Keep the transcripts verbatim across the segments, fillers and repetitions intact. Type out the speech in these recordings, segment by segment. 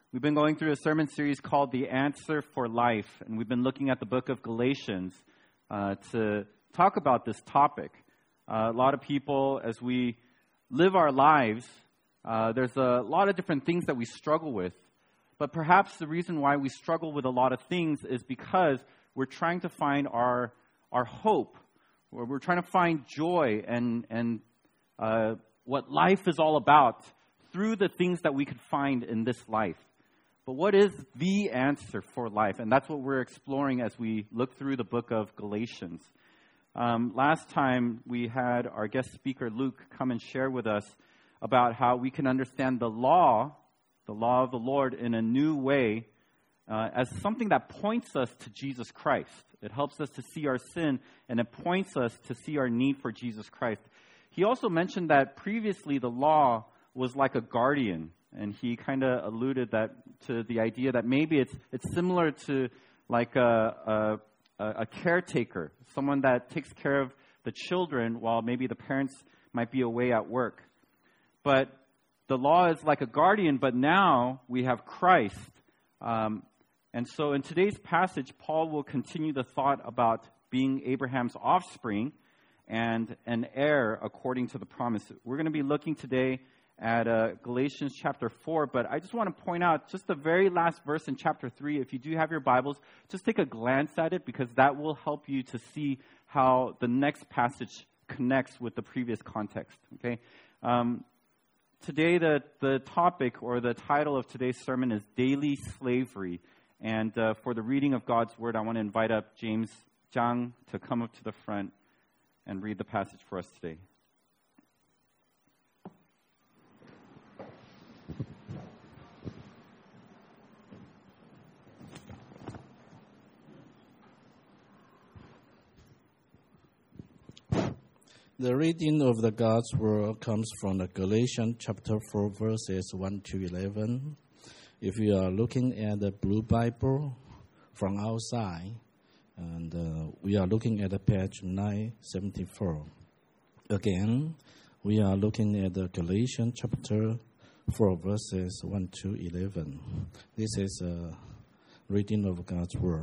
We've been going through a sermon series called The Answer for Life, and we've been looking at the book of Galatians uh, to talk about this topic. Uh, a lot of people, as we live our lives, uh, there's a lot of different things that we struggle with. But perhaps the reason why we struggle with a lot of things is because we're trying to find our our hope, or we're trying to find joy and and uh, what life is all about through the things that we could find in this life. But what is the answer for life? And that's what we're exploring as we look through the book of Galatians. Um, last time we had our guest speaker, Luke, come and share with us about how we can understand the law, the law of the Lord, in a new way uh, as something that points us to Jesus Christ. It helps us to see our sin, and it points us to see our need for Jesus Christ. He also mentioned that previously the law was like a guardian. And he kind of alluded that to the idea that maybe it's it's similar to like a, a a caretaker, someone that takes care of the children while maybe the parents might be away at work. But the law is like a guardian, but now we have Christ. Um, and so in today's passage, Paul will continue the thought about being Abraham's offspring and an heir according to the promise. We're going to be looking today at uh, Galatians chapter four, but I just want to point out just the very last verse in chapter three. If you do have your Bibles, just take a glance at it, because that will help you to see how the next passage connects with the previous context. Okay. Um, today, the, the topic or the title of today's sermon is Daily Slavery. And uh, for the reading of God's Word, I want to invite up James Zhang to come up to the front and read the passage for us today. The reading of the God's Word comes from the Galatians chapter four, verses one to eleven. If you are looking at the Blue Bible from outside, and uh, we are looking at the page nine seventy-four. Again, we are looking at the Galatians chapter four, verses one to eleven. This is a reading of God's Word.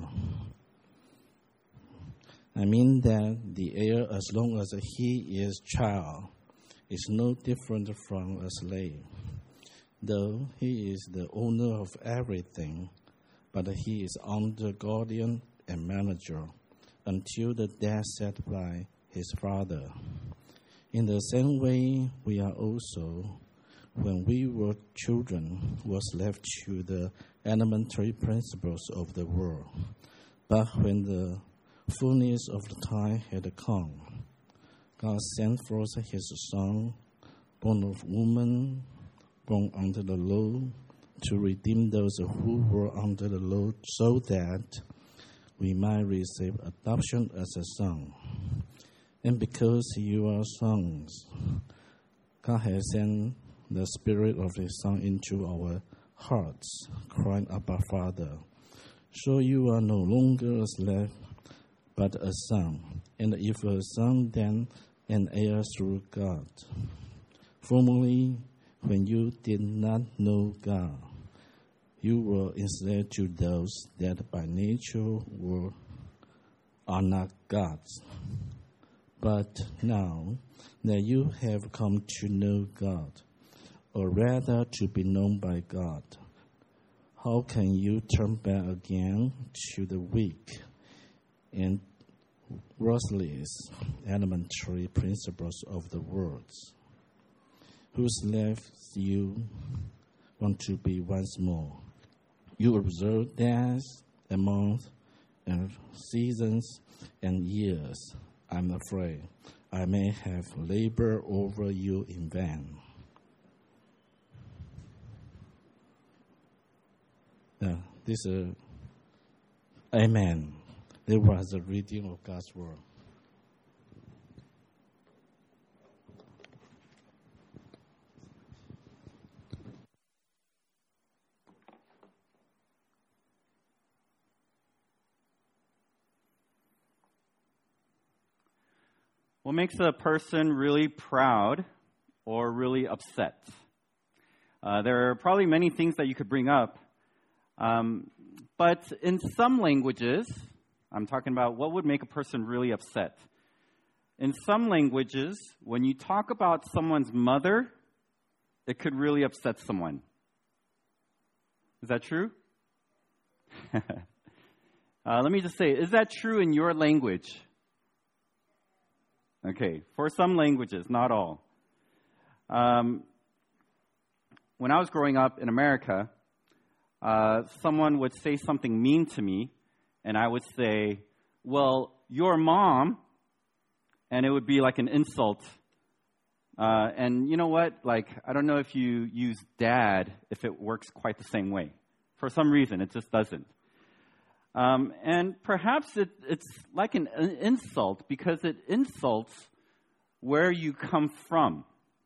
I mean that the heir, as long as he is child, is no different from a slave. Though he is the owner of everything, but he is under guardian and manager until the death set by his father. In the same way, we are also, when we were children, was left to the elementary principles of the world. But when the fullness of the time had come, God sent forth his Son, born of woman, born under the law, to redeem those who were under the law, so that we might receive adoption as a son. And because you are sons, God has sent the Spirit of his Son into our hearts, crying, Abba, Father. So you are no longer a slave, but a son, and if a son, then an heir through God. Formerly, when you did not know God, you were enslaved to those that by nature were are not God's. But now that you have come to know God, or rather to be known by God, how can you turn back again to the weak and worthless elementary principles of the world, whose lives you want to be once more? You observe days and months and seasons and years. I'm afraid I may have labored over you in vain. Uh, this is uh, Amen. There was a reading of God's Word. What makes a person really proud or really upset? Uh, there are probably many things that you could bring up, Um, but in some languages, I'm talking about what would make a person really upset. In some languages, when you talk about someone's mother, it could really upset someone. Is that true? uh, let me just say, is that true in your language? Okay, for some languages, not all. Um, when I was growing up in America, uh, someone would say something mean to me, and I would say, well, your mom, and it would be like an insult. Uh, and you know what? Like, I don't know if you use dad, if it works quite the same way. For some reason, it just doesn't. Um, and perhaps it, it's like an, an insult because it insults where you come from.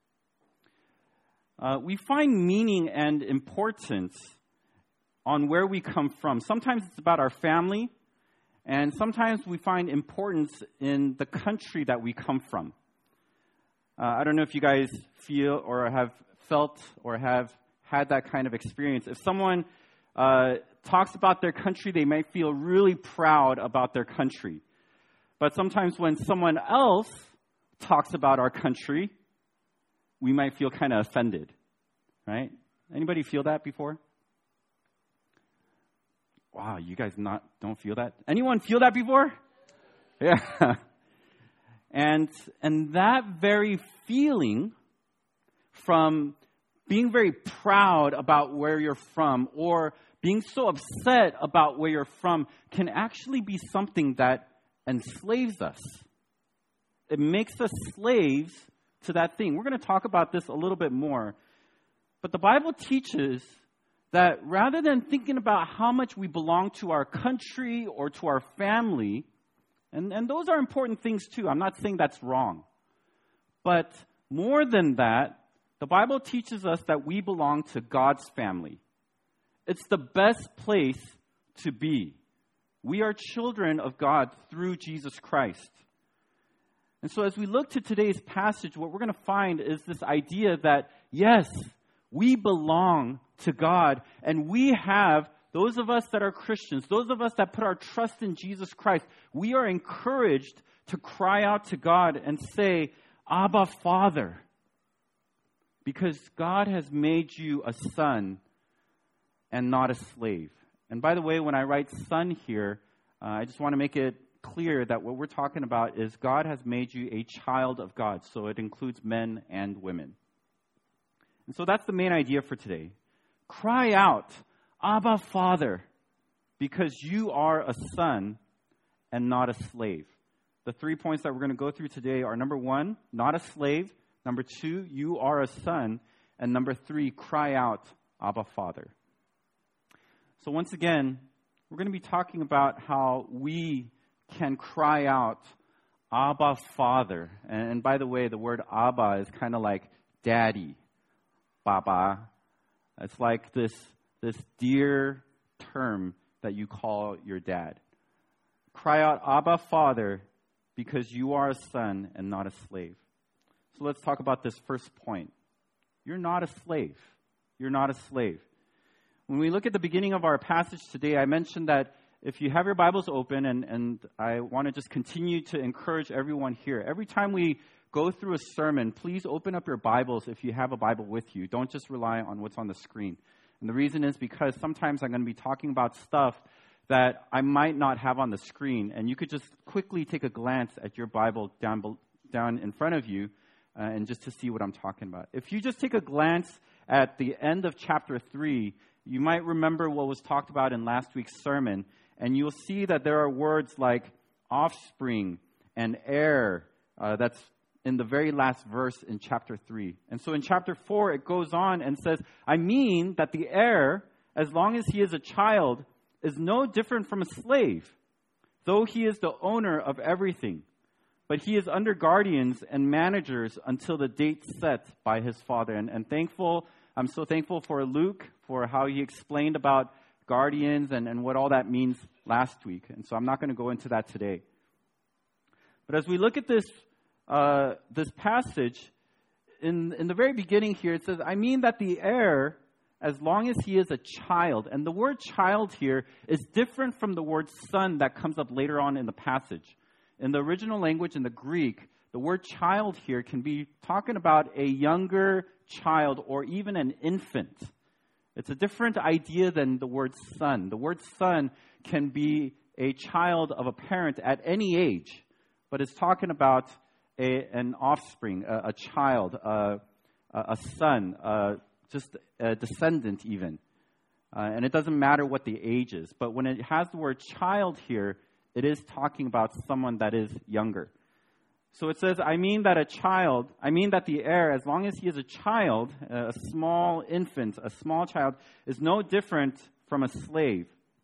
Uh, we find meaning and importance on where we come from. Sometimes it's about our family, and sometimes we find importance in the country that we come from. Uh, I don't know if you guys feel or have felt or have had that kind of experience. If someone uh, talks about their country, they might feel really proud about their country. But sometimes when someone else talks about our country, we might feel kind of offended, right? Anybody feel that before? Wow, you guys not don't feel that? Anyone feel that before? Yeah. And and that very feeling from being very proud about where you're from or being so upset about where you're from can actually be something that enslaves us. It makes us slaves to that thing. We're going to talk about this a little bit more. But the Bible teaches that rather than thinking about how much we belong to our country or to our family, and, and those are important things too. I'm not saying that's wrong. But more than that, the Bible teaches us that we belong to God's family. It's the best place to be. We are children of God through Jesus Christ. And so as we look to today's passage, what we're going to find is this idea that, yes, we belong to God, and we have, those of us that are Christians, those of us that put our trust in Jesus Christ, we are encouraged to cry out to God and say, Abba, Father, because God has made you a son and not a slave. And by the way, when I write son here, uh, I just want to make it clear that what we're talking about is God has made you a child of God. So it includes men and women. And so that's the main idea for today. Cry out, Abba, Father, because you are a son and not a slave. The three points that we're going to go through today are number one, not a slave. Number two, you are a son. And number three, cry out, Abba, Father. So once again, we're going to be talking about how we can cry out, Abba, Father. And by the way, the word Abba is kind of like daddy, Baba. It's like this, this dear term that you call your dad. Cry out, Abba, Father, because you are a son and not a slave. So let's talk about this first point. You're not a slave. You're not a slave. When we look at the beginning of our passage today, I mentioned that if you have your Bibles open, and, and I want to just continue to encourage everyone here. Every time we go through a sermon, please open up your Bibles if you have a Bible with you. Don't just rely on what's on the screen. And the reason is because sometimes I'm going to be talking about stuff that I might not have on the screen. And you could just quickly take a glance at your Bible down, down in front of you uh, and just to see what I'm talking about. If you just take a glance at the end of chapter three, you might remember what was talked about in last week's sermon. And you'll see that there are words like offspring and heir. Uh, that's in the very last verse in chapter three. And so in chapter four, it goes on and says, I mean that the heir, as long as he is a child, is no different from a slave, though he is the owner of everything. But he is under guardians and managers until the date set by his father. And, and thankful, I'm so thankful for Luke, for how he explained about guardians and, and what all that means last week. And so I'm not going to go into that today. But as we look at this uh, this passage, in, in the very beginning here, it says, I mean that the heir, as long as he is a child. And the word child here is different from the word son that comes up later on in the passage. In the original language, in the Greek, the word child here can be talking about a younger child or even an infant. It's a different idea than the word son. The word son can be a child of a parent at any age, but it's talking about a, an offspring, a, a child, a, a son, a, just a descendant even. Uh, and it doesn't matter what the age is. But when it has the word child here, it is talking about someone that is younger. So it says, I mean that a child, I mean that the heir, as long as he is a child, a small infant, a small child, is no different from a slave.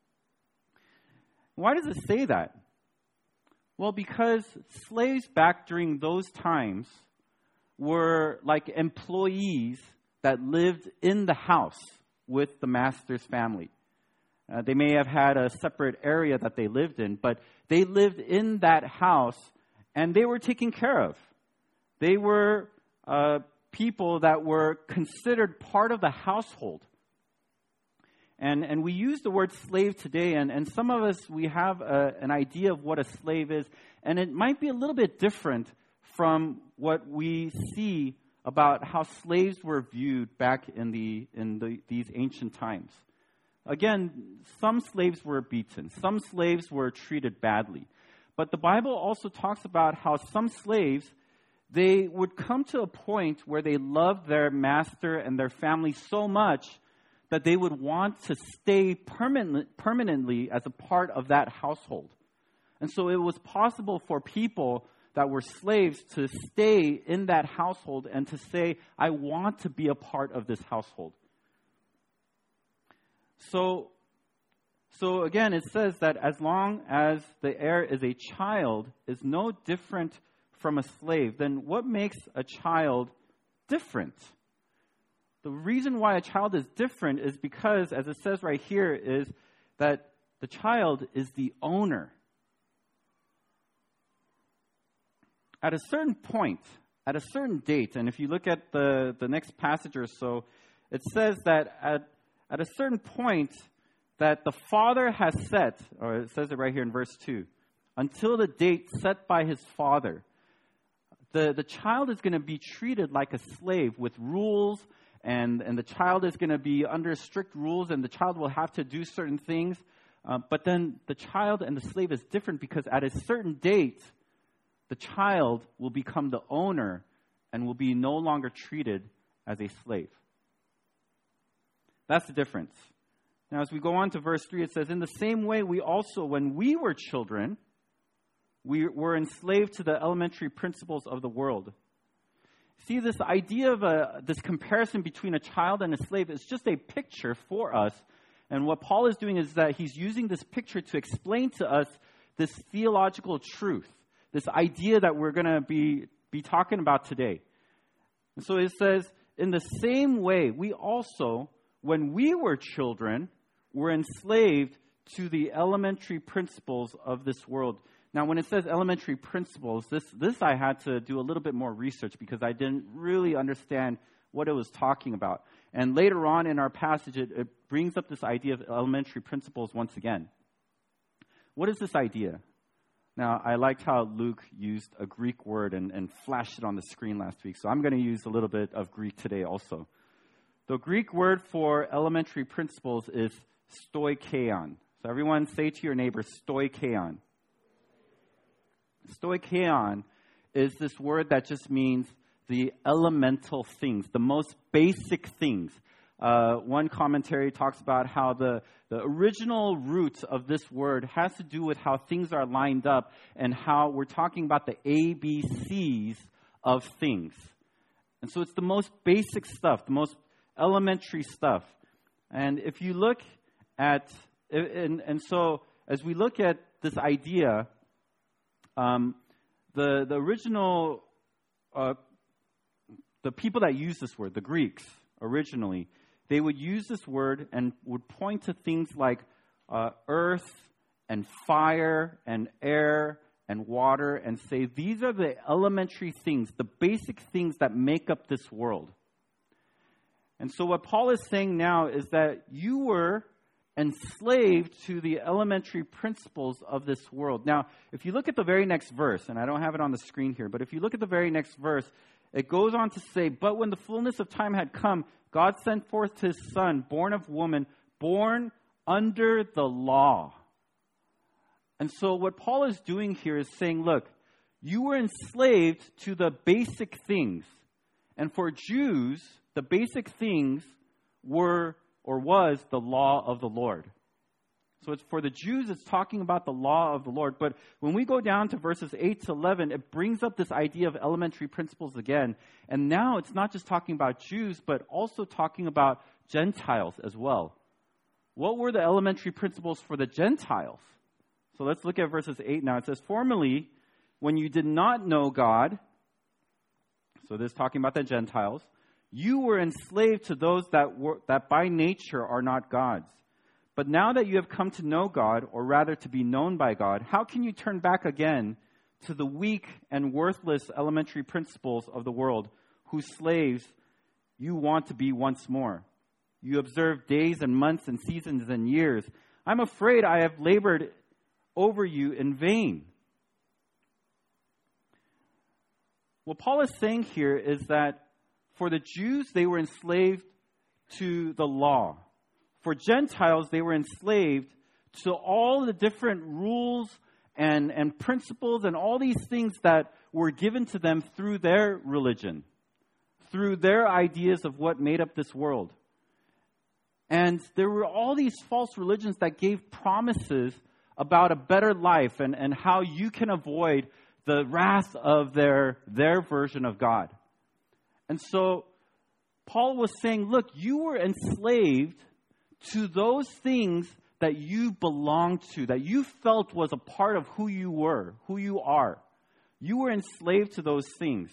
Why does it say that? Well, because slaves back during those times were like employees that lived in the house with the master's family. Uh, they may have had a separate area that they lived in, but they lived in that house and they were taken care of. They were uh, people that were considered part of the household. And and we use the word slave today, and, and some of us, we have a, an idea of what a slave is, and it might be a little bit different from what we see about how slaves were viewed back in the in the, these ancient times. Again, some slaves were beaten. Some slaves were treated badly. But the Bible also talks about how some slaves, they would come to a point where they loved their master and their family so much that they would want to stay permanent, permanently as a part of that household. And so it was possible for people that were slaves to stay in that household and to say, I want to be a part of this household. So, so again, it says that as long as the heir is a child, is no different from a slave, then what makes a child different? The reason why a child is different is because, as it says right here, is that the child is the owner. At a certain point, at a certain date, and if you look at the, the next passage or so, it says that at, at a certain point that the father has set, or it says it right here in verse two, until the date set by his father, the, the child is going to be treated like a slave with rules, and, and the child is going to be under strict rules, and the child will have to do certain things. Uh, but then the child and the slave is different because at a certain date, the child will become the owner and will be no longer treated as a slave. That's the difference. Now, as we go on to verse three, it says, in the same way, we also, when we were children, we were enslaved to the elementary principles of the world. See, this idea of a, this comparison between a child and a slave is just a picture for us. And what Paul is doing is that he's using this picture to explain to us this theological truth, this idea that we're going to be, be talking about today. And so it says, in the same way, we also, when we were children, were enslaved to the elementary principles of this world. Now, when it says elementary principles, this, this I had to do a little bit more research because I didn't really understand what it was talking about. And later on in our passage, it, it brings up this idea of elementary principles once again. What is this idea? Now, I liked how Luke used a Greek word and, and flashed it on the screen last week, so I'm going to use a little bit of Greek today also. The Greek word for elementary principles is stoicheon. So everyone say to your neighbor, stoicheon. Stoicheon is this word that just means the elemental things, the most basic things. Uh, one commentary talks about how the, the original root of this word has to do with how things are lined up and how we're talking about the A B Cs of things. And so it's the most basic stuff, the most elementary stuff. And if you look at, and, and so as we look at this idea, um, the, the original, uh, the people that use this word, the Greeks originally, they would use this word and would point to things like uh, earth and fire and air and water and say, these are the elementary things, the basic things that make up this world. And so what Paul is saying now is that you were enslaved to the elementary principles of this world. Now, if you look at the very next verse, and I don't have it on the screen here, but if you look at the very next verse, it goes on to say, "But when the fullness of time had come, God sent forth his son, born of woman, born under the law." And so what Paul is doing here is saying, look, you were enslaved to the basic things. And for Jews, the basic things were or was the law of the Lord. So it's for the Jews, it's talking about the law of the Lord. But when we go down to verses eight to eleven, it brings up this idea of elementary principles again. And now it's not just talking about Jews, but also talking about Gentiles as well. What were the elementary principles for the Gentiles? So let's look at verses eight now. It says, "Formerly, when you did not know God," so this is talking about the Gentiles, "you were enslaved to those that were that by nature are not God's. But now that you have come to know God, or rather to be known by God, how can you turn back again to the weak and worthless elementary principles of the world, whose slaves you want to be once more? You observe days and months and seasons and years. I'm afraid I have labored over you in vain." What Paul is saying here is that for the Jews, they were enslaved to the law. For Gentiles, they were enslaved to all the different rules and, and principles and all these things that were given to them through their religion, through their ideas of what made up this world. And there were all these false religions that gave promises about a better life and, and how you can avoid the wrath of their, their version of God. And so Paul was saying, look, you were enslaved to those things that you belonged to, that you felt was a part of who you were, who you are. You were enslaved to those things.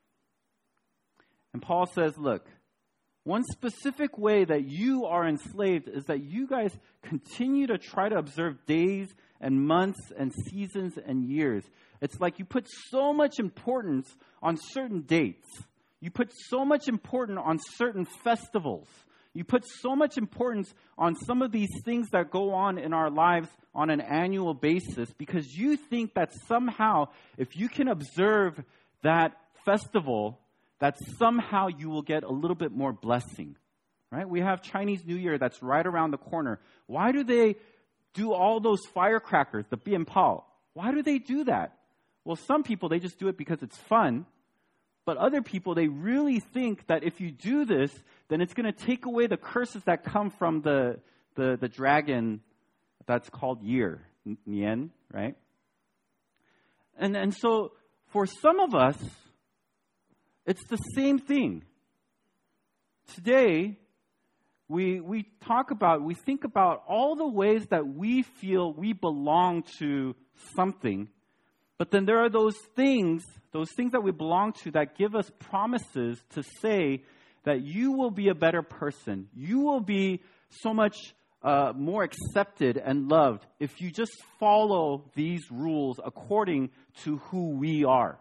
And Paul says, look, one specific way that you are enslaved is that you guys continue to try to observe days and months and seasons and years. It's like you put so much importance on certain dates. You put so much importance on certain festivals. You put so much importance on some of these things that go on in our lives on an annual basis because you think that somehow if you can observe that festival, that somehow you will get a little bit more blessing, right? We have Chinese New Year that's right around the corner. Why do they do all those firecrackers, the bian pao? Why do they do that? Well, some people, they just do it because it's fun. But other people, they really think that if you do this, then it's going to take away the curses that come from the, the, the dragon that's called year, Nian, right? And, and so for some of us, it's the same thing. Today, we we talk about, we think about all the ways that we feel we belong to something, but then there are those things, those things that we belong to that give us promises to say that you will be a better person. You will be so much uh, more accepted and loved if you just follow these rules according to who we are.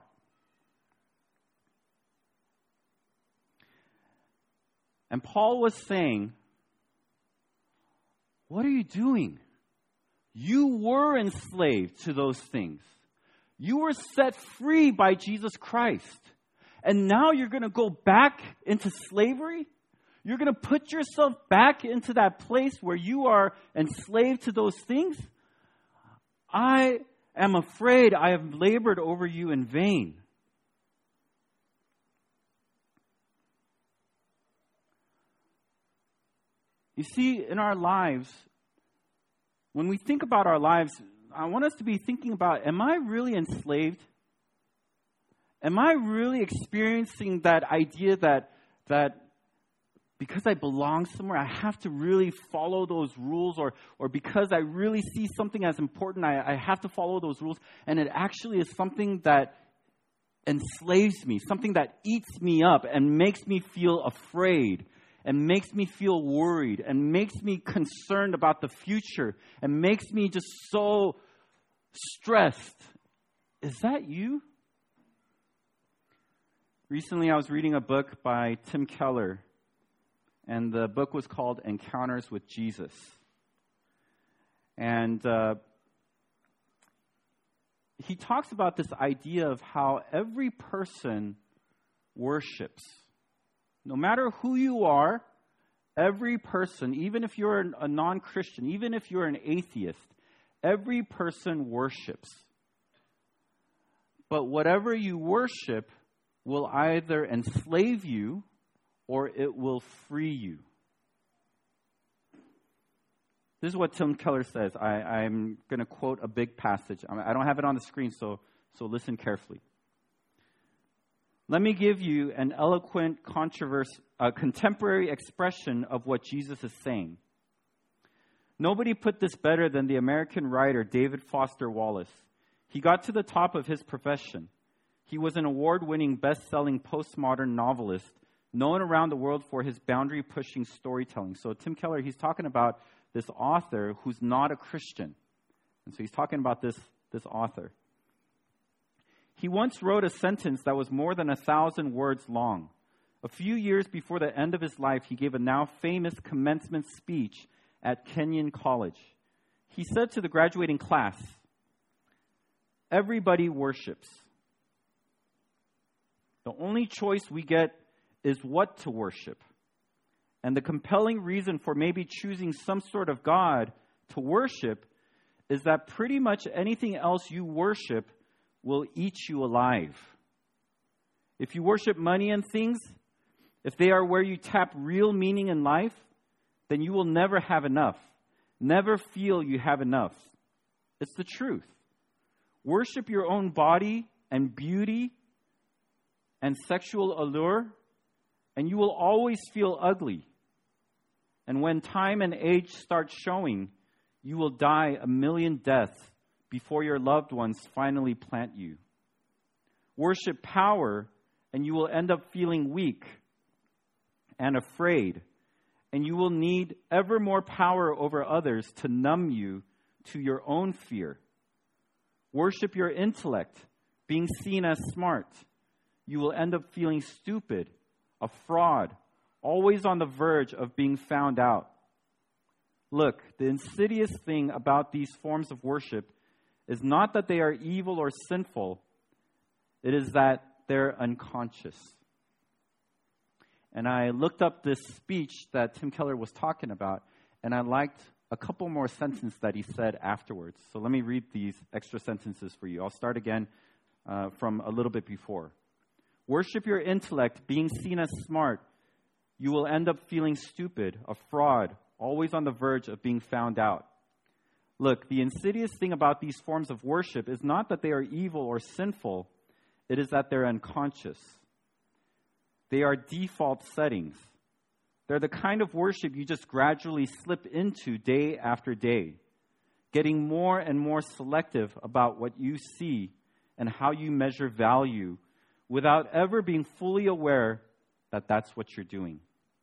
And Paul was saying, what are you doing? You were enslaved to those things. You were set free by Jesus Christ. And now you're going to go back into slavery? You're going to put yourself back into that place where you are enslaved to those things? I am afraid I have labored over you in vain. You see, in our lives, when we think about our lives, I want us to be thinking about, am I really enslaved? Am I really experiencing that idea that that because I belong somewhere, I have to really follow those rules, or or because I really see something as important, I, I have to follow those rules, and it actually is something that enslaves me, something that eats me up and makes me feel afraid, and makes me feel worried, and makes me concerned about the future, and makes me just so stressed. Is that you? Recently, I was reading a book by Tim Keller, and the book was called Encounters with Jesus. And uh, he talks about this idea of how every person worships. No matter who you are, every person, even if you're a non-Christian, even if you're an atheist, every person worships. But whatever you worship will either enslave you or it will free you. This is what Tim Keller says. I, I'm going to quote a big passage. I don't have it on the screen, so, so listen carefully. Let me give you an eloquent, controversial, uh, contemporary expression of what Jesus is saying. Nobody put this better than the American writer David Foster Wallace. He got to the top of his profession. He was an award-winning, best-selling postmodern novelist known around the world for his boundary-pushing storytelling. So Tim Keller, he's talking about this author who's not a Christian. And so he's talking about this, this author. He once wrote a sentence that was more than a thousand words long. A few years before the end of his life, he gave a now famous commencement speech at Kenyon College. He said to the graduating class, "Everybody worships. The only choice we get is what to worship. And the compelling reason for maybe choosing some sort of God to worship is that pretty much anything else you worship will eat you alive. If you worship money and things, if they are where you tap real meaning in life, then you will never have enough. Never feel you have enough. It's the truth. Worship your own body and beauty and sexual allure, and you will always feel ugly. And when time and age start showing, you will die a million deaths before your loved ones finally plant you. Worship power, and you will end up feeling weak and afraid, and you will need ever more power over others to numb you to your own fear. Worship your intellect, being seen as smart. You will end up feeling stupid, a fraud, always on the verge of being found out. Look, the insidious thing about these forms of worship is not that they are evil or sinful. It is that they're unconscious." And I looked up this speech that Tim Keller was talking about, and I liked a couple more sentences that he said afterwards. So let me read these extra sentences for you. I'll start again uh, from a little bit before. Worship your intellect, being seen as smart. You will end up feeling stupid, a fraud, always on the verge of being found out. Look, the insidious thing about these forms of worship is not that they are evil or sinful. It is that they're unconscious. They are default settings. They're the kind of worship you just gradually slip into day after day, getting more and more selective about what you see and how you measure value without ever being fully aware that that's what you're doing.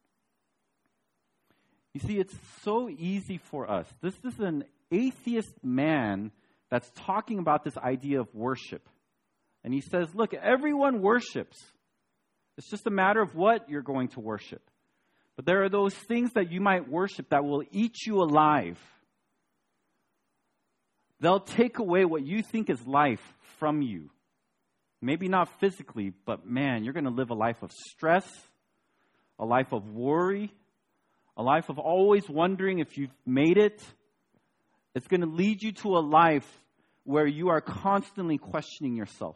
You see, it's so easy for us. This is an atheist man that's talking about this idea of worship. And he says, look, everyone worships. It's just a matter of what you're going to worship. But there are those things that you might worship that will eat you alive. They'll take away what you think is life from you. Maybe not physically, but man, you're going to live a life of stress, a life of worry, a life of always wondering if you've made it. It's going to lead you to a life where you are constantly questioning yourself.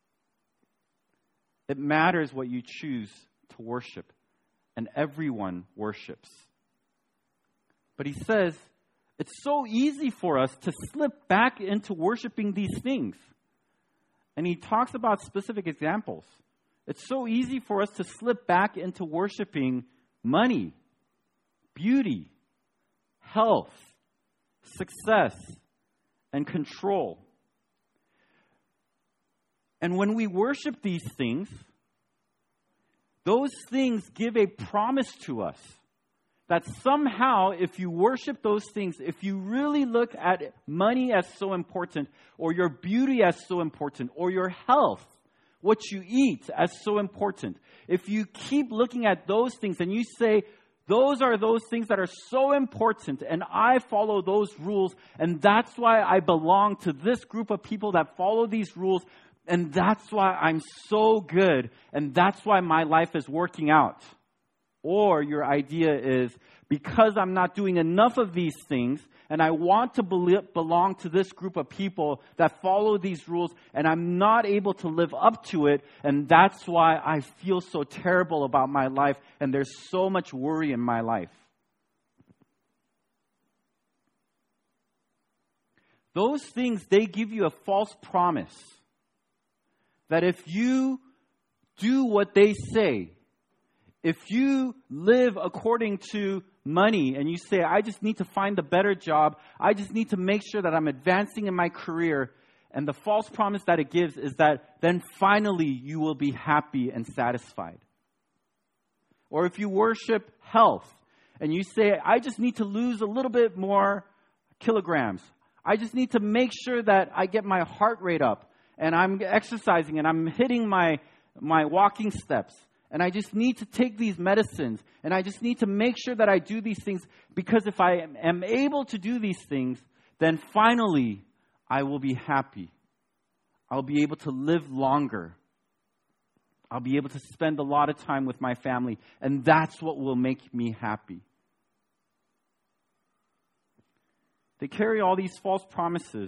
It matters what you choose to worship, and everyone worships. But he says, it's so easy for us to slip back into worshiping these things. And he talks about specific examples. It's so easy for us to slip back into worshiping money, beauty, health, success, and control. And when we worship these things, those things give a promise to us that somehow, if you worship those things, if you really look at money as so important, or your beauty as so important, or your health, what you eat as so important, if you keep looking at those things and you say, Those are those things that are so important, and I follow those rules, and that's why I belong to this group of people that follow these rules, and that's why I'm so good, and that's why my life is working out. Or your idea is, because I'm not doing enough of these things, and I want to belong to this group of people that follow these rules, and I'm not able to live up to it, and that's why I feel so terrible about my life, and there's so much worry in my life. Those things, they give you a false promise that if you do what they say, if you live according to money and you say, I just need to find a better job, I just need to make sure that I'm advancing in my career, and the false promise that it gives is that then finally you will be happy and satisfied. Or if you worship health and you say, I just need to lose a little bit more kilograms, I just need to make sure that I get my heart rate up and I'm exercising and I'm hitting my, my walking steps. And I just need to take these medicines. And I just need to make sure that I do these things. Because if I am able to do these things, then finally I will be happy. I'll be able to live longer. I'll be able to spend a lot of time with my family. And that's what will make me happy. They carry all these false promises.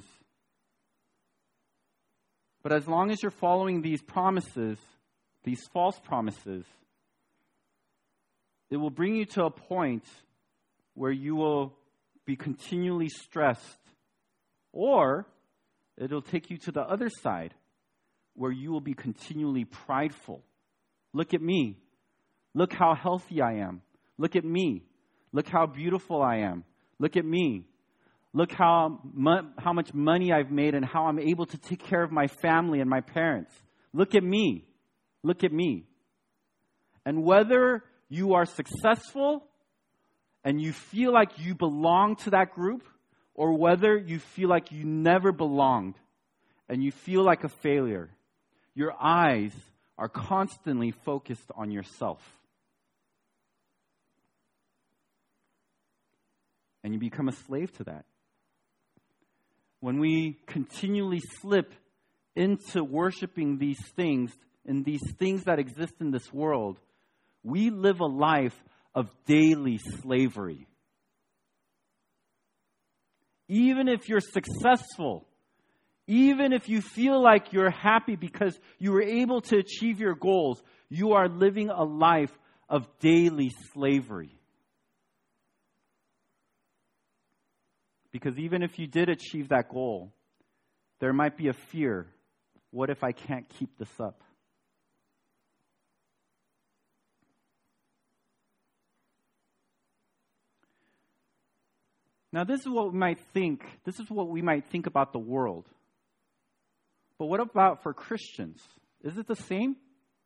But as long as you're following these promises, these false promises, it will bring you to a point where you will be continually stressed, or it'll take you to the other side where you will be continually prideful. Look at me. Look how healthy I am. Look at me. Look how beautiful I am. Look at me. Look how mu- how much money I've made and how I'm able to take care of my family and my parents. Look at me. Look at me. And whether you are successful and you feel like you belong to that group, or whether you feel like you never belonged and you feel like a failure, your eyes are constantly focused on yourself. And you become a slave to that. When we continually slip into worshiping these things, and these things that exist in this world, we live a life of daily slavery. Even if you're successful, even if you feel like you're happy because you were able to achieve your goals, you are living a life of daily slavery. Because even if you did achieve that goal, there might be a fear. What if I can't keep this up? Now, this is what we might think. This is what we might think about the world. But what about for Christians? Is it the same?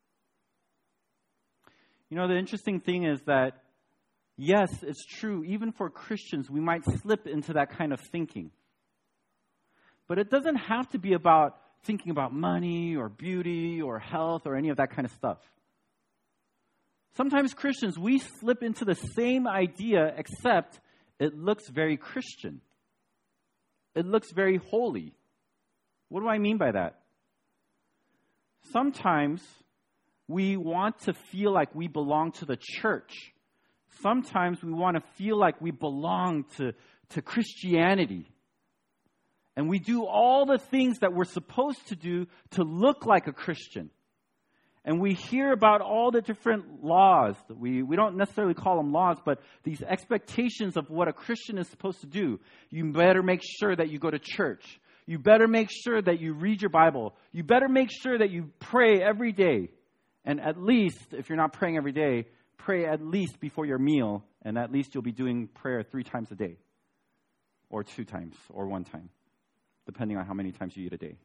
You know, the interesting thing is that, yes, it's true. Even for Christians, we might slip into that kind of thinking. But it doesn't have to be about thinking about money or beauty or health or any of that kind of stuff. Sometimes Christians, we slip into the same idea, except it looks very Christian. It looks very holy. What do I mean by that? Sometimes we want to feel like we belong to the church. Sometimes we want to feel like we belong to, to Christianity. And we do all the things that we're supposed to do to look like a Christian. And we hear about all the different laws. We, we don't necessarily call them laws, but these expectations of what a Christian is supposed to do. You better make sure that you go to church. You better make sure that you read your Bible. You better make sure that you pray every day. And at least, if you're not praying every day, pray at least before your meal. And at least you'll be doing prayer three times a day. Or two times, or one time. Depending on how many times you eat a day.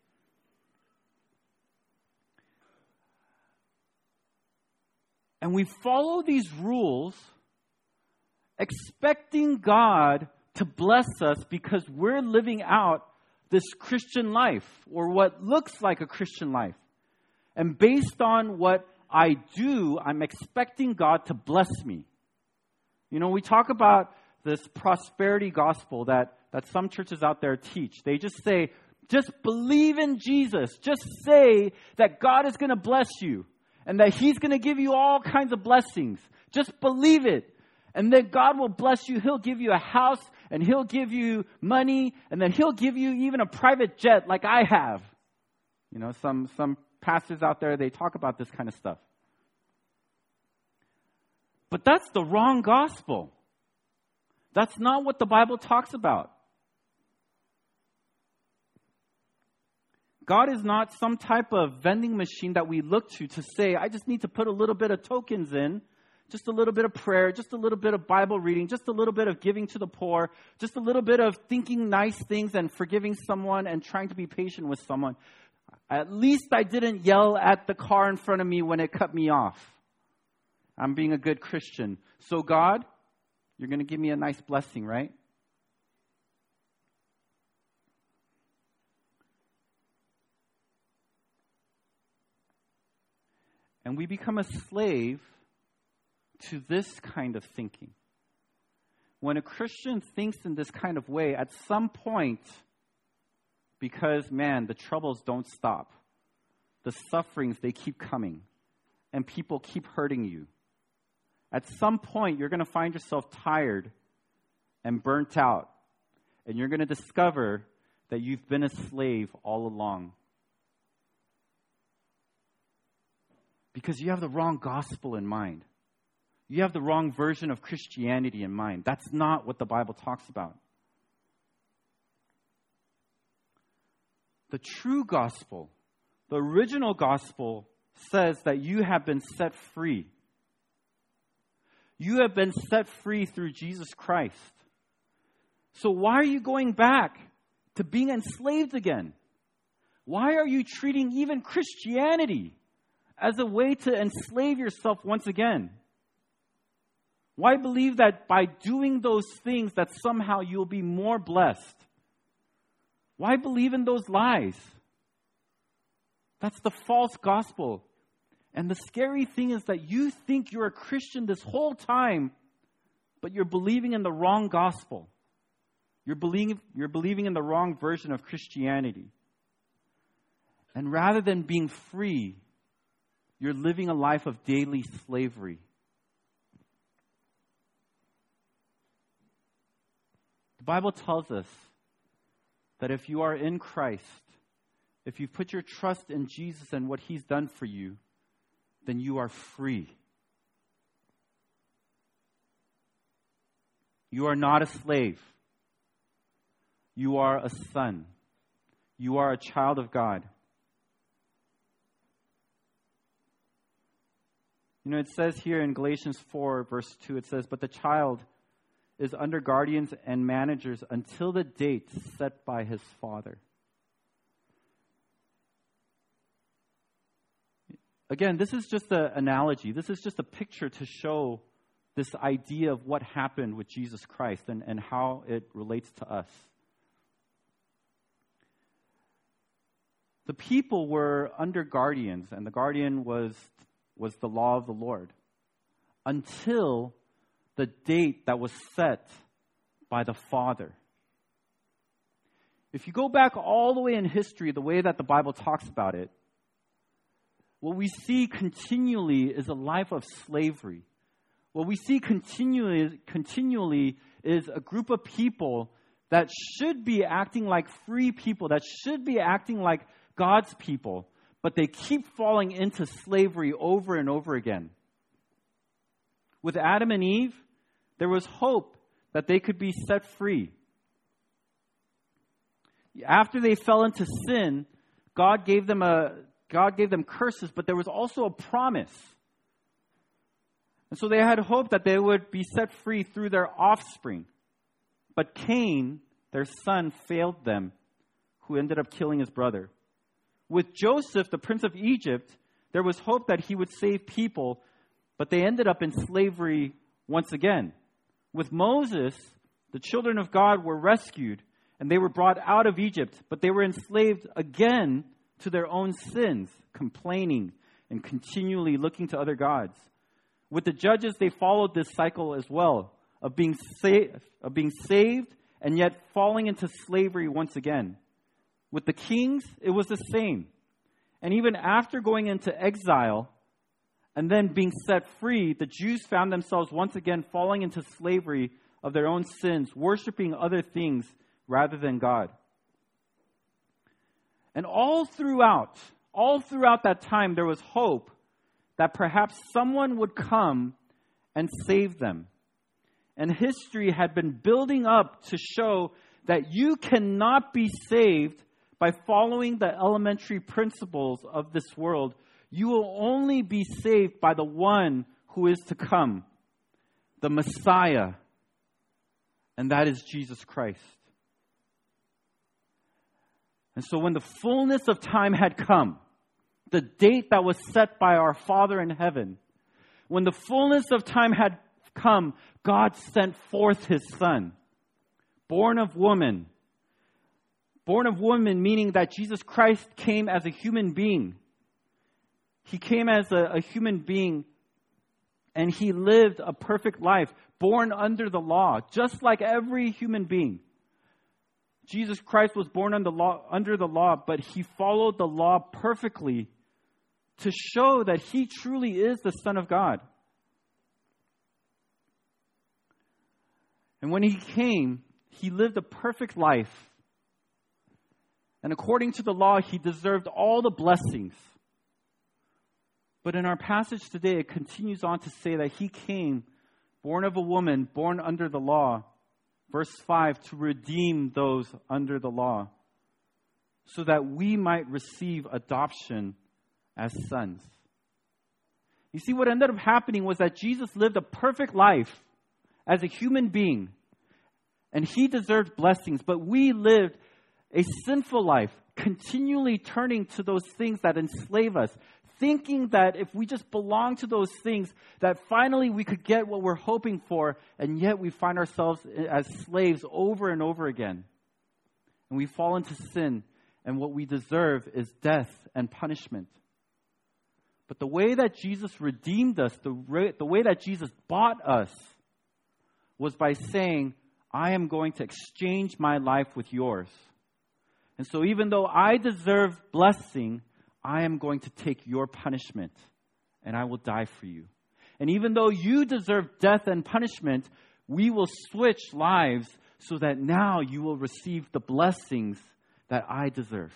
And we follow these rules expecting God to bless us because we're living out this Christian life, or what looks like a Christian life. And based on what I do, I'm expecting God to bless me. You know, we talk about this prosperity gospel that, that some churches out there teach. They just say, just believe in Jesus. Just say that God is going to bless you and that He's going to give you all kinds of blessings. Just believe it. And then God will bless you. He'll give you a house and He'll give you money and then He'll give you even a private jet like I have. You know, some, some pastors out there, they talk about this kind of stuff. But that's the wrong gospel. That's not what the Bible talks about. God is not some type of vending machine that we look to to say, I just need to put a little bit of tokens in, just a little bit of prayer, just a little bit of Bible reading, just a little bit of giving to the poor, just a little bit of thinking nice things and forgiving someone and trying to be patient with someone. At least I didn't yell at the car in front of me when it cut me off. I'm being a good Christian. So God, you're going to give me a nice blessing, right? And we become a slave to this kind of thinking. When a Christian thinks in this kind of way, at some point, because, man, the troubles don't stop. The sufferings, they keep coming. And people keep hurting you. At some point, you're going to find yourself tired and burnt out. And you're going to discover that you've been a slave all along. Because you have the wrong gospel in mind. You have the wrong version of Christianity in mind. That's not what the Bible talks about. The true gospel, the original gospel, says that you have been set free. You have been set free through Jesus Christ. So why are you going back to being enslaved again? Why are you treating even Christianity as a way to enslave yourself once again? Why believe that by doing those things that somehow you'll be more blessed? Why believe in those lies? That's the false gospel. And the scary thing is that you think you're a Christian this whole time, but you're believing in the wrong gospel. You're believing, you're believing in the wrong version of Christianity. And rather than being free, you're living a life of daily slavery. The Bible tells us that if you are in Christ, if you put your trust in Jesus and what He's done for you, then you are free. You are not a slave. You are a son. You are a child of God. You know, it says here in Galatians four, verse two, it says, but the child is under guardians and managers until the date set by his father. Again, this is just an analogy. This is just a picture to show this idea of what happened with Jesus Christ and, and how it relates to us. The people were under guardians, and the guardian was, was the law of the Lord, until the date that was set by the Father. If you go back all the way in history, the way that the Bible talks about it, what we see continually is a life of slavery. What we see continually, continually is a group of people that should be acting like free people, that should be acting like God's people, but they keep falling into slavery over and over again. With Adam and Eve, there was hope that they could be set free. After they fell into sin, God gave them a God gave them curses, but there was also a promise. And so they had hope that they would be set free through their offspring. But Cain, their son, failed them, who ended up killing his brother. With Joseph, the prince of Egypt, there was hope that he would save people, but they ended up in slavery once again. With Moses, the children of God were rescued, and they were brought out of Egypt, but they were enslaved again to their own sins, complaining and continually looking to other gods. With the judges, they followed this cycle as well. of being saved, of being saved and yet falling into slavery once again. With the kings, it was the same. And even after going into exile and then being set free, the Jews found themselves once again falling into slavery of their own sins, worshiping other things rather than God. And all throughout, all throughout that time, there was hope that perhaps someone would come and save them. And history had been building up to show that you cannot be saved by following the elementary principles of this world. You will only be saved by the one who is to come, the Messiah, and that is Jesus Christ. And so when the fullness of time had come, the date that was set by our Father in heaven, when the fullness of time had come, God sent forth His Son, born of woman. Born of woman, meaning that Jesus Christ came as a human being. He came as a, a human being, and He lived a perfect life, born under the law, just like every human being. Jesus Christ was born under the law, under the law, but He followed the law perfectly to show that He truly is the Son of God. And when He came, He lived a perfect life. And according to the law, He deserved all the blessings. But in our passage today, it continues on to say that He came, born of a woman, born under the law, verse five, to redeem those under the law, so that we might receive adoption as sons. You see, what ended up happening was that Jesus lived a perfect life as a human being, and He deserved blessings, but we lived a sinful life, continually turning to those things that enslave us, thinking that if we just belong to those things, that finally we could get what we're hoping for, and yet we find ourselves as slaves over and over again. And we fall into sin, and what we deserve is death and punishment. But the way that Jesus redeemed us, the, re- the way that Jesus bought us, was by saying, I am going to exchange my life with yours. And so even though I deserve blessing, I am going to take your punishment, and I will die for you. And even though you deserve death and punishment, we will switch lives so that now you will receive the blessings that I deserve.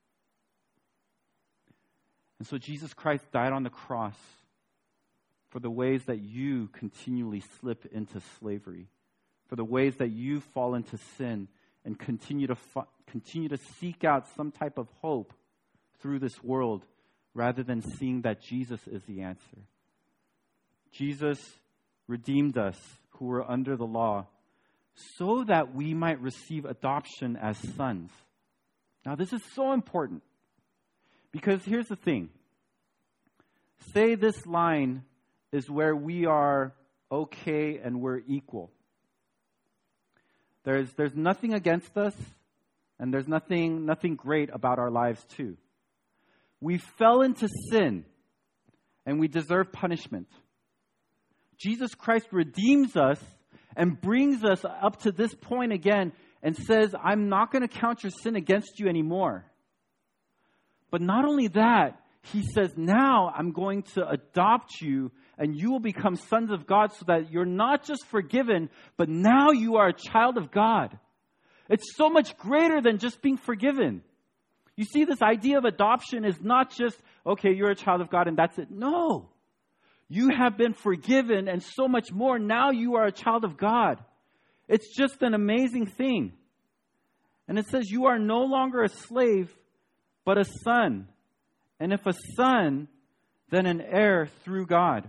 And so Jesus Christ died on the cross for the ways that you continually slip into slavery, for the ways that you fall into sin and continue to fu- continue to seek out some type of hope through this world rather than seeing that Jesus is the answer. Jesus redeemed us who were under the law so that we might receive adoption as sons. Now, this is so important because here's the thing. Say this line is where we are okay and we're equal. There's, there's nothing against us, and there's nothing, nothing great about our lives too. We fell into sin, and we deserve punishment. Jesus Christ redeems us and brings us up to this point again and says, I'm not going to count your sin against you anymore. But not only that, He says, now I'm going to adopt you and you will become sons of God so that you're not just forgiven, but now you are a child of God. It's so much greater than just being forgiven. You see, this idea of adoption is not just, okay, you're a child of God and that's it. No. You have been forgiven and so much more. Now you are a child of God. It's just an amazing thing. And it says you are no longer a slave, but a son. And if a son, then an heir through God.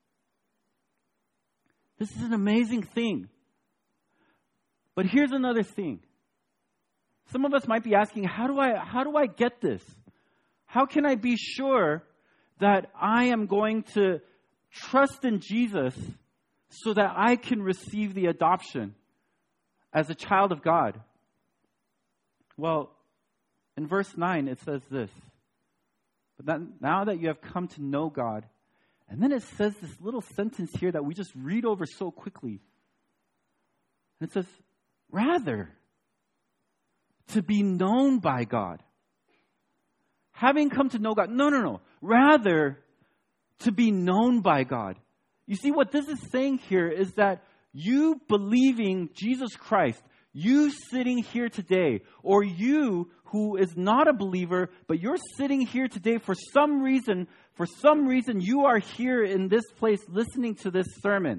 This is an amazing thing. But here's another thing. Some of us might be asking, how do I, how do I get this? How can I be sure that I am going to trust in Jesus so that I can receive the adoption as a child of God? Well, in verse nine, it says this. But that, now that you have come to know God, and then it says this little sentence here that we just read over so quickly. It says, rather, to be known by God. Having come to know God. No, no, no. Rather, to be known by God. You see, what this is saying here is that you believing Jesus Christ, you sitting here today, or you who is not a believer, but you're sitting here today for some reason, for some reason you are here in this place listening to this sermon.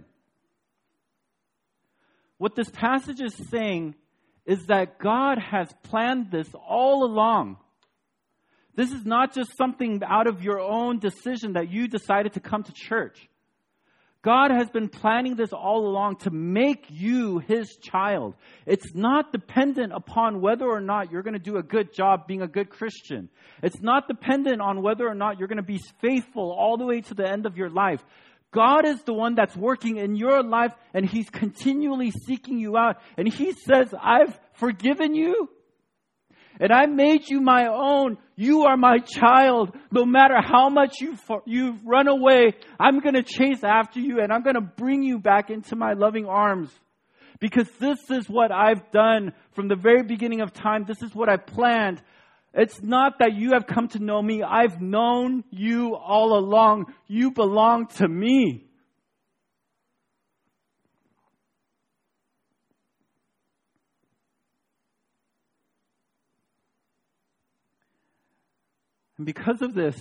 What this passage is saying is that God has planned this all along. This is not just something out of your own decision that you decided to come to church. God has been planning this all along to make you His child. It's not dependent upon whether or not you're going to do a good job being a good Christian. It's not dependent on whether or not you're going to be faithful all the way to the end of your life. God is the one that's working in your life, and He's continually seeking you out. And He says, I've forgiven you, and I made you my own. You are my child. No matter how much you've, you've run away, I'm going to chase after you, and I'm going to bring you back into my loving arms. Because this is what I've done from the very beginning of time. This is what I planned. It's not that you have come to know me. I've known you all along. You belong to me. And because of this,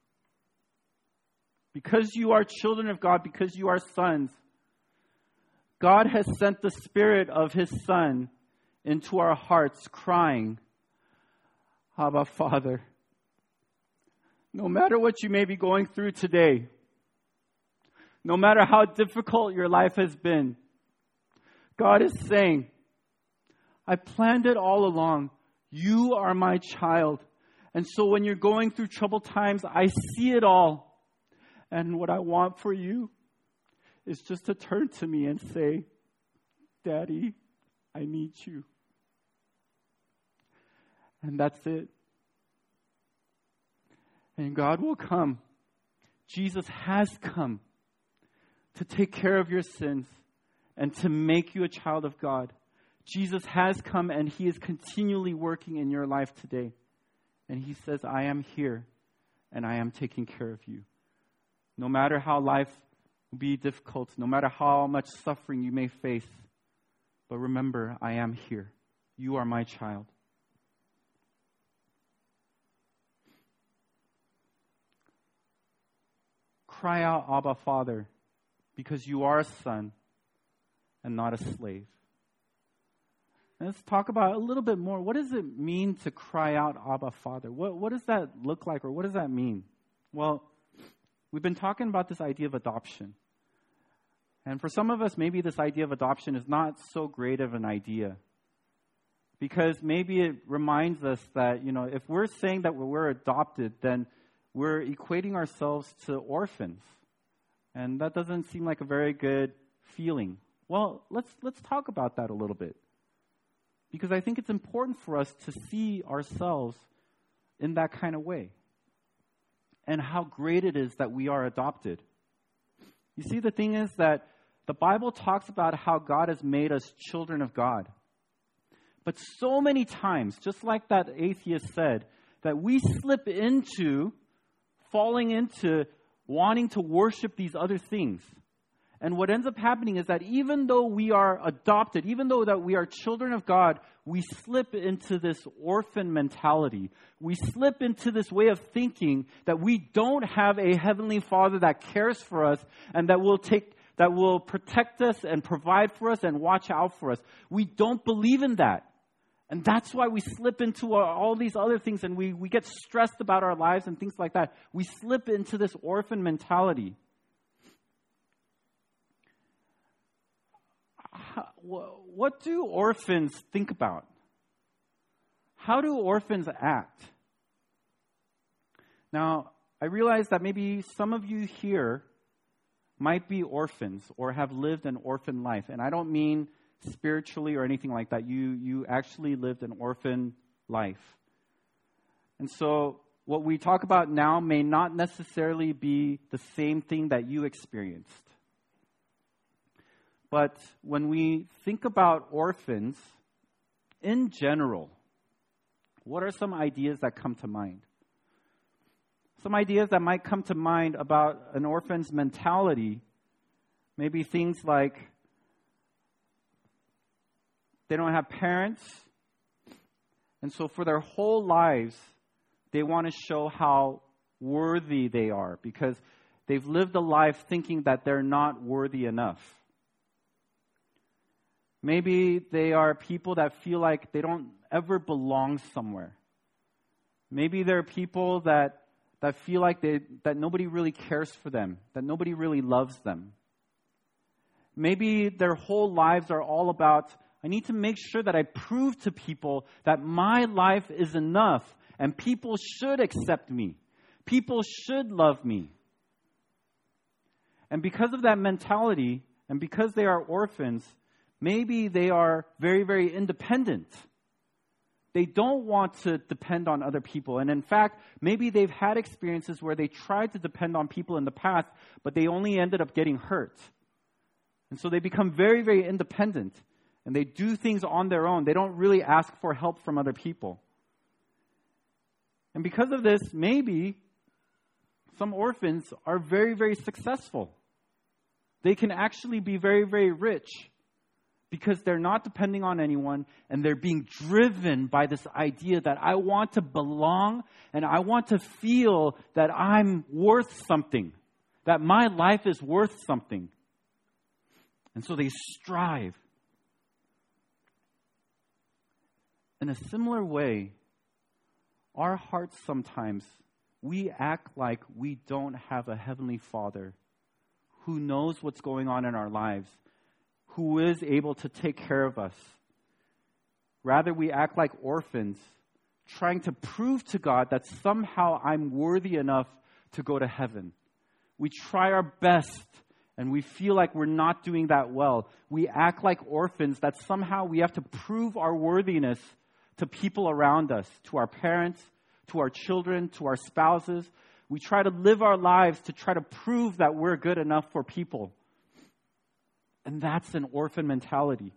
because you are children of God, because you are sons, God has sent the Spirit of His Son into our hearts, crying, Abba, Father. No matter what you may be going through today, no matter how difficult your life has been, God is saying, I planned it all along. You are my child. And so when you're going through troubled times, I see it all. And what I want for you is just to turn to me and say, Daddy, I need you. And that's it. And God will come. Jesus has come to take care of your sins and to make you a child of God. Jesus has come, and He is continually working in your life today. And He says, I am here, and I am taking care of you. No matter how life will be difficult, no matter how much suffering you may face, but remember, I am here. You are my child. Cry out, Abba, Father, because you are a son and not a slave. Let's talk about a little bit more. What does it mean to cry out, Abba, Father? What, what does that look like, or what does that mean? Well, we've been talking about this idea of adoption. And for some of us, maybe this idea of adoption is not so great of an idea. Because maybe it reminds us that, you know, if we're saying that we're adopted, then we're equating ourselves to orphans. And that doesn't seem like a very good feeling. Well, let's let's talk about that a little bit. Because I think it's important for us to see ourselves in that kind of way. And how great it is that we are adopted. You see, the thing is that the Bible talks about how God has made us children of God. But so many times, just like that atheist said, that we slip into falling into wanting to worship these other things. And what ends up happening is that even though we are adopted, even though that we are children of God, we slip into this orphan mentality. We slip into this way of thinking that we don't have a heavenly Father that cares for us and that will take, that will protect us and provide for us and watch out for us. We don't believe in that. And that's why we slip into all these other things, and we, we get stressed about our lives and things like that. We slip into this orphan mentality. What do orphans think about? How do orphans act? Now, I realize that maybe some of you here might be orphans or have lived an orphan life. And I don't mean spiritually or anything like that. You, you actually lived an orphan life. And so what we talk about now may not necessarily be the same thing that you experienced. but when we think about orphans in general, what are some ideas that come to mind? Some ideas that might come to mind about an orphan's mentality, maybe things like they don't have parents, and so for their whole lives, they want to show how worthy they are because they've lived a life thinking that they're not worthy enough. Maybe they are people that feel like they don't ever belong somewhere. Maybe they're people that, that feel like they, that nobody really cares for them, that nobody really loves them. Maybe their whole lives are all about, I need to make sure that I prove to people that my life is enough and people should accept me. People should love me. And because of that mentality, and because they are orphans, maybe they are very, very independent. They don't want to depend on other people. And in fact, maybe they've had experiences where they tried to depend on people in the past, but they only ended up getting hurt. And so they become very, very independent. And they do things on their own. They don't really ask for help from other people. And because of this, maybe some orphans are very, very successful. They can actually be very, very rich because they're not depending on anyone and they're being driven by this idea that I want to belong and I want to feel that I'm worth something, that my life is worth something. And so they strive. In a similar way, our hearts sometimes, we act like we don't have a Heavenly Father who knows what's going on in our lives, who is able to take care of us. Rather, we act like orphans, trying to prove to God that somehow I'm worthy enough to go to heaven. We try our best, and we feel like we're not doing that well. We act like orphans, that somehow we have to prove our worthiness to people around us, to our parents, to our children, to our spouses. We try to live our lives to try to prove that we're good enough for people. And that's an orphan mentality.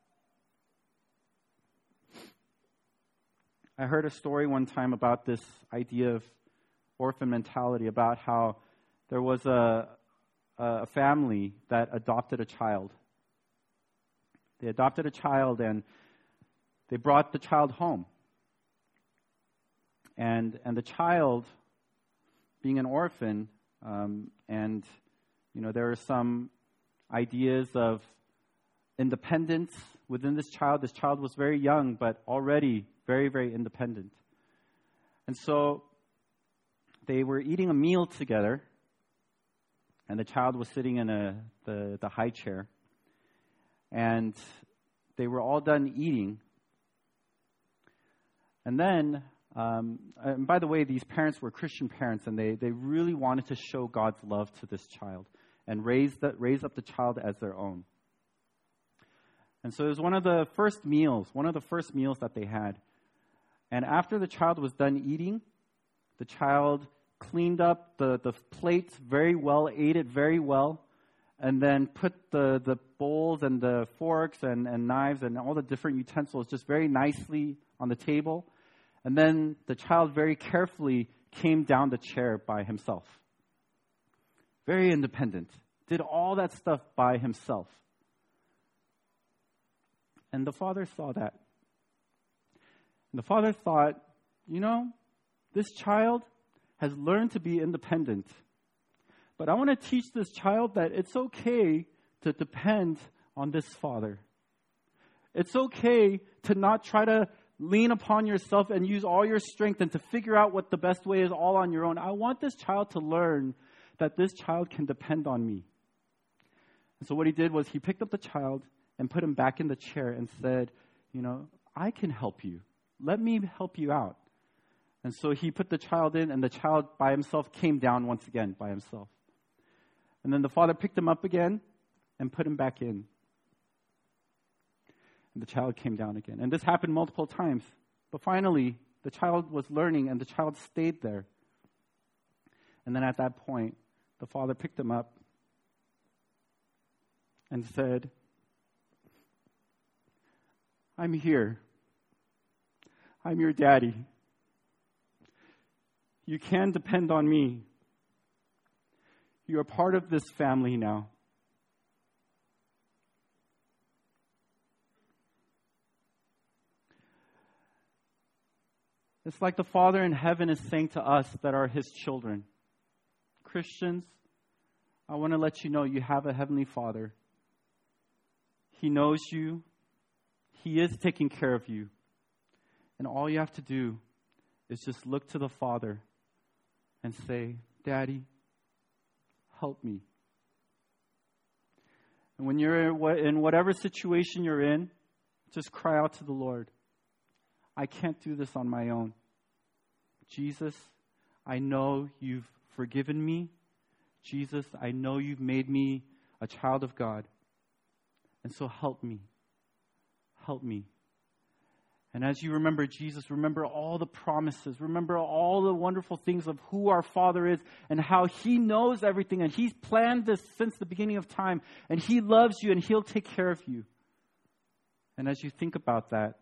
I heard a story one time about this idea of orphan mentality, about how there was a, a family that adopted a child. They adopted a child and they brought the child home. And and the child, being an orphan, um, and, you know, there are some ideas of independence within this child. This child was very young, but already very, very independent. And so they were eating a meal together, and the child was sitting in a the, the high chair. And they were all done eating. And then, um, and by the way, these parents were Christian parents, and they, they really wanted to show God's love to this child and raise the, raise up the child as their own. And so it was one of the first meals, one of the first meals that they had. And after the child was done eating, the child cleaned up the, the plates very well, ate it very well, and then put the, the bowls and the forks and, and knives and all the different utensils just very nicely on the table. And then the child very carefully came down the chair by himself. Very independent. Did all that stuff by himself. And the father saw that. And the father thought, you know, this child has learned to be independent. But I want to teach this child that it's okay to depend on this father. It's okay to not try to lean upon yourself and use all your strength and to figure out what the best way is all on your own. I want this child to learn that this child can depend on me. And so what he did was he picked up the child and put him back in the chair and said, you know, I can help you. Let me help you out. And so he put the child in, and the child by himself came down once again by himself. And then the father picked him up again and put him back in. And the child came down again. And this happened multiple times. But finally, the child was learning, and the child stayed there. And then at that point, the father picked him up and said, I'm here. I'm your daddy. You can depend on me. You are part of this family now. It's like the Father in heaven is saying to us that are His children. Christians, I want to let you know you have a Heavenly Father. He knows you. He is taking care of you. And all you have to do is just look to the Father and say, Daddy, help me. And when you're in whatever situation you're in, just cry out to the Lord. I can't do this on my own. Jesus, I know you've forgiven me. Jesus, I know you've made me a child of God. And so help me. Help me. And as you remember Jesus, remember all the promises. Remember all the wonderful things of who our Father is and how He knows everything. And He's planned this since the beginning of time. And He loves you and He'll take care of you. And as you think about that,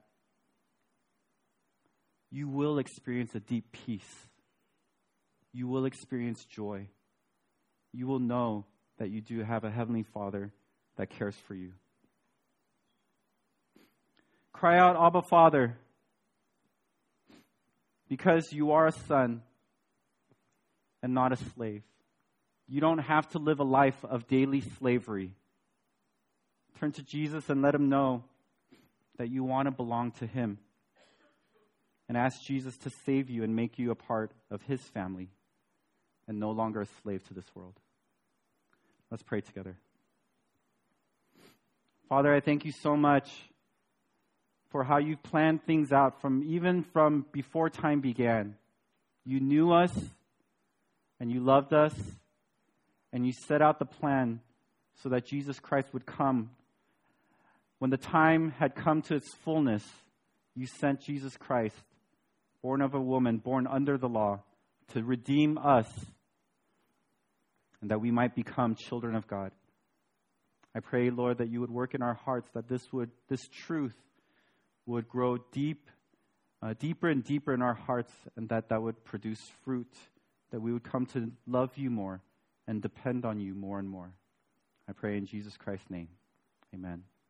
you will experience a deep peace. You will experience joy. You will know that you do have a Heavenly Father that cares for you. Cry out, Abba, Father, because you are a son and not a slave. You don't have to live a life of daily slavery. Turn to Jesus and let Him know that you want to belong to Him. And ask Jesus to save you and make you a part of His family and no longer a slave to this world. Let's pray together. Father, I thank you so much for how you've planned things out from even from before time began. You knew us and you loved us and you set out the plan so that Jesus Christ would come. When the time had come to its fullness, you sent Jesus Christ, born of a woman, born under the law, to redeem us and that we might become children of God. I pray, Lord, that you would work in our hearts, that this would, this truth would grow deep, uh, deeper and deeper in our hearts, and that that would produce fruit, that we would come to love you more and depend on you more and more. I pray in Jesus Christ's name. Amen.